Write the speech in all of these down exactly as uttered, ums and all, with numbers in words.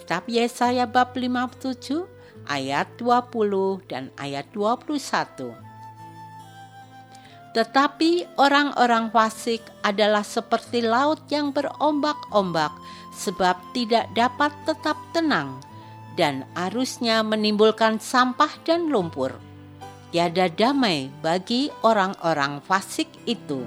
Kitab Yesaya bab lima puluh tujuh ayat dua puluh dan ayat dua puluh satu. Tetapi orang-orang fasik adalah seperti laut yang berombak-ombak, sebab tidak dapat tetap tenang, dan arusnya menimbulkan sampah dan lumpur. Tiada damai bagi orang-orang fasik itu.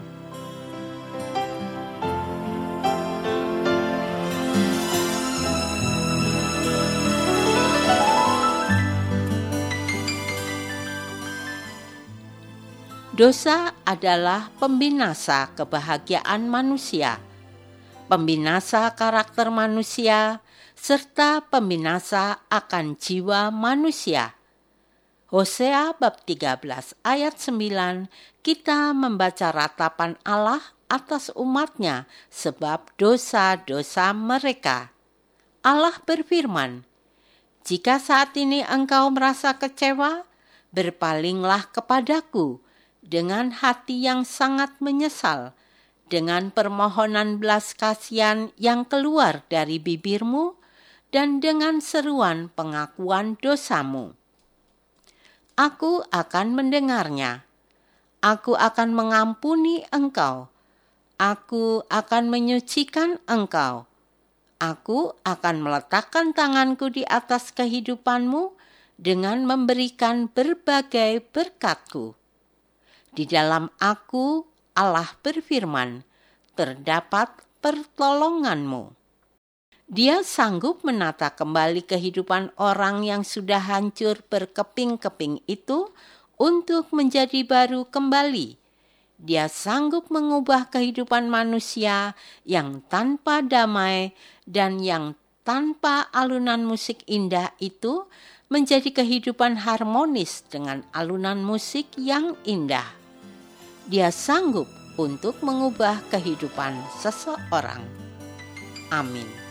Dosa adalah pembinasa kebahagiaan manusia, pembinasa karakter manusia, serta pembinasa akan jiwa manusia. Hosea bab tiga belas ayat sembilan, kita membaca ratapan Allah atas umatnya sebab dosa-dosa mereka. Allah berfirman, "Jika saat ini engkau merasa kecewa, berpalinglah kepadaku dengan hati yang sangat menyesal, dengan permohonan belas kasihan yang keluar dari bibirmu, dan dengan seruan pengakuan dosamu. Aku akan mendengarnya. Aku akan mengampuni engkau. Aku akan menyucikan engkau. Aku akan meletakkan tanganku di atas kehidupanmu dengan memberikan berbagai berkat-Ku. Di dalam aku, Allah berfirman, terdapat pertolonganmu." Dia sanggup menata kembali kehidupan orang yang sudah hancur berkeping-keping itu untuk menjadi baru kembali. Dia sanggup mengubah kehidupan manusia yang tanpa damai dan yang tanpa alunan musik indah itu menjadi kehidupan harmonis dengan alunan musik yang indah. Dia sanggup untuk mengubah kehidupan seseorang. Amin.